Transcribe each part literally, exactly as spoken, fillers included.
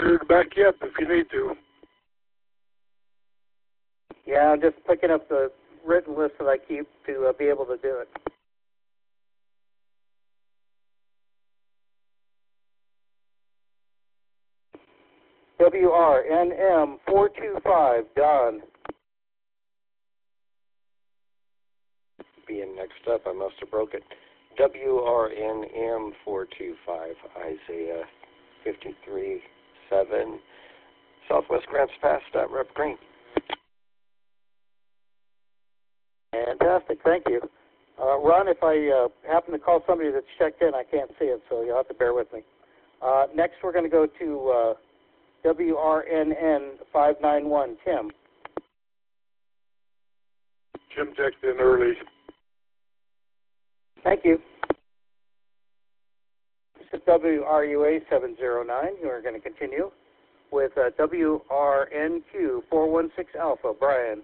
heard back yet if you need to. Yeah, I'm just picking up the written list that I keep to uh, be able to do it. W R N M four two five, Don. Being next up, I must have broke it. W R N M four two five, Isaiah fifty-three seven, Southwest Grants Pass, Stat Rep Green. Fantastic, thank you. Uh, Ron, if I uh, happen to call somebody that's checked in, I can't see it, so you'll have to bear with me. Uh, next, we're going to go to uh, W R N N five nine one, Tim. Jim checked in early. Thank you. This is W R U A seven zero nine. We're going to continue with uh, W R N Q four one six Alpha, Brian.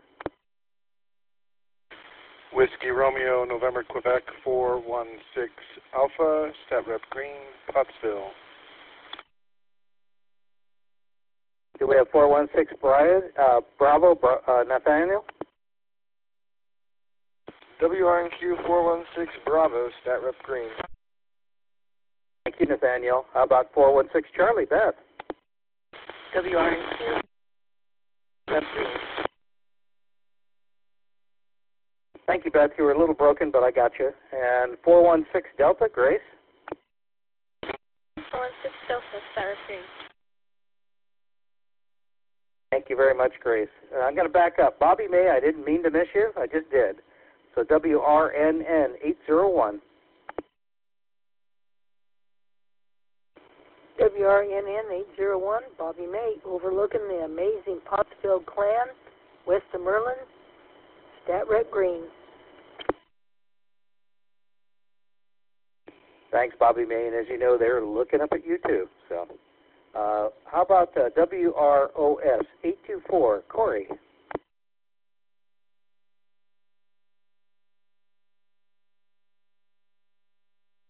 Whiskey Romeo, November, Quebec, four one six Alpha, Stat Rep Green, Pottsville. Do we have four one six Brian, uh, Bravo, Bra uh, Nathaniel? W R N Q four one six Bravo, Stat Rep Green. Thank you, Nathaniel. How about four one six Charlie, Beth? W R N Q, Rep Green. Thank you, Beth. You were a little broken, but I got you. And four one six Delta, Grace? four one six Delta, Stat Rep Green. Thank you very much, Grace. Uh, I'm going to back up. Bobby May, I didn't mean to miss you. I just did. So W R N N eight zero one. W R N N eight zero one, Bobby May, overlooking the amazing Pottsville clan, west of Merlin, Stat Rep Green. Thanks, Bobby May. And as you know, they're looking up at you, too. So, uh, how about uh, W R O S eight two four, Corey?